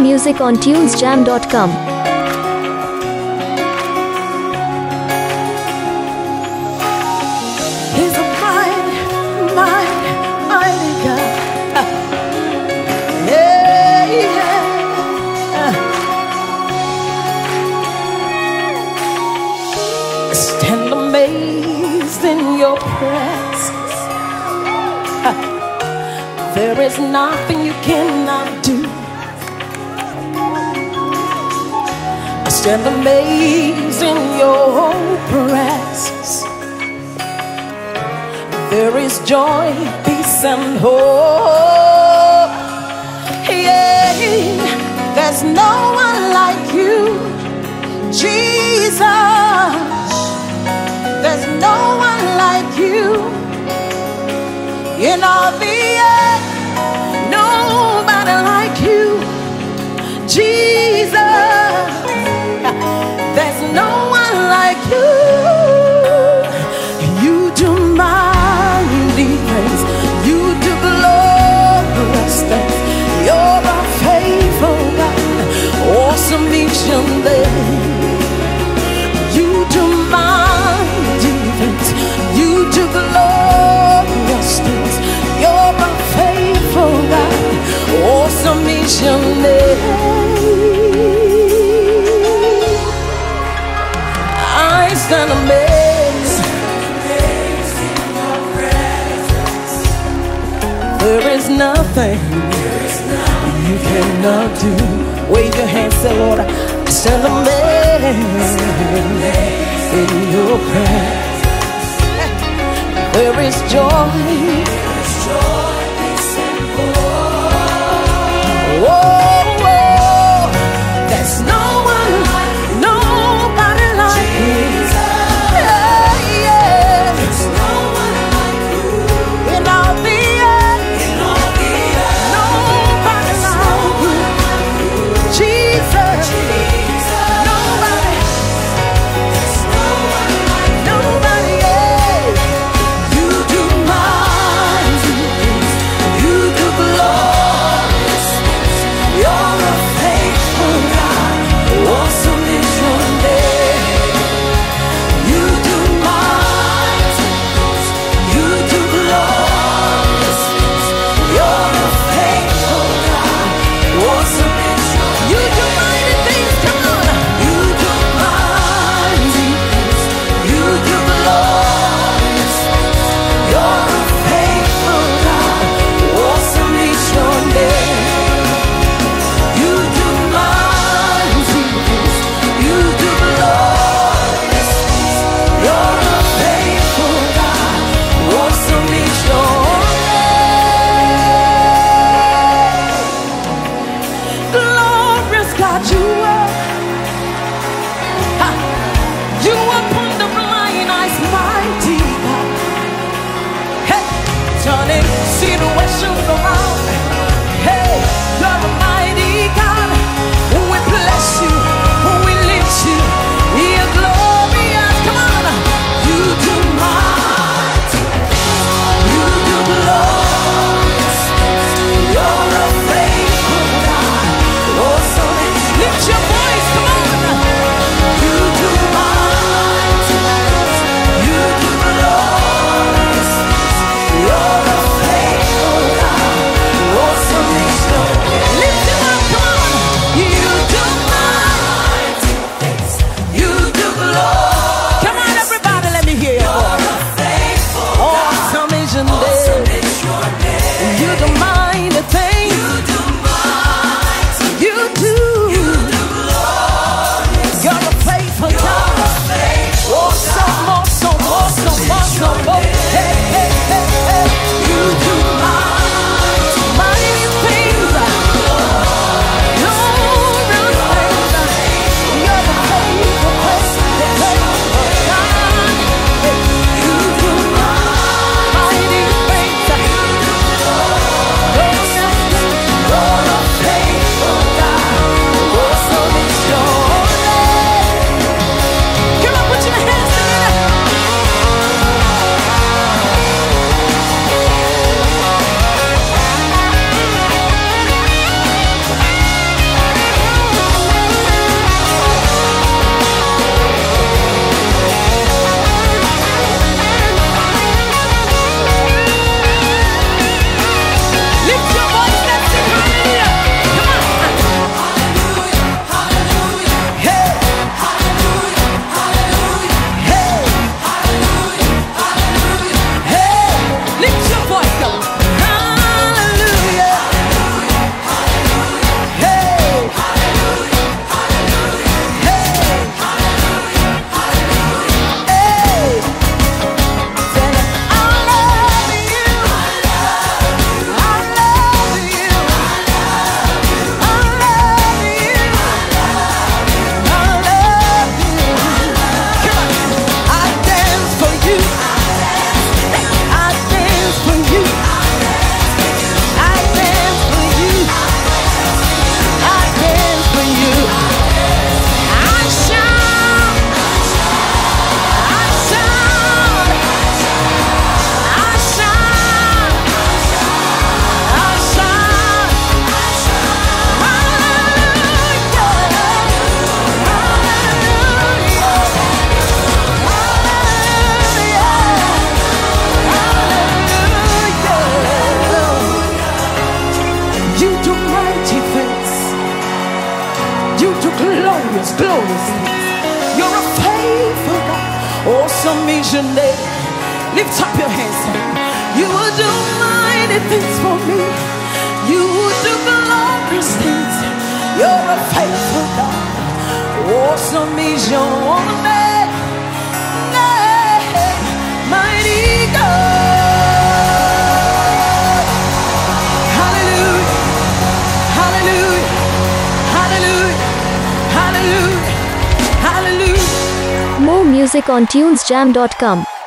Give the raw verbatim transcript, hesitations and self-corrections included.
music on tunes jam dot com. He's a mighty, mighty, mighty God. Yeah, yeah. Stand amazed in your presence. There is nothing you cannot do. I stand amazed in your presence. There is joy, peace, and hope. Yeah, there's no one like you, Jesus. There's no one like you in all the earth. Nobody like you, Jesus. There's no one like you. You do mighty things. You do glorious things. You're a faithful God. Awesome each and day. You do mighty things. You do glorious things. You're a faithful God. Awesome each and day. I stand amazed. There is nothing you cannot do. Wave your hands, say, Lord, I stand amazed in your presence. There is joy. Whoa, whoa. There's no one, nobody like you. Yeah, yeah. There's no one like you in all the earth. Nobody like you, Jesus. Nobody. There's no one like nobody. Yeah. You do my is your name. Lift up your hands. You will do mighty things for me. You will do glorious things. You're a faithful God. Awesome is your name. Name, mighty God. Hallelujah. Hallelujah. Hallelujah. Hallelujah. Hallelujah. More music on tunes jam dot com.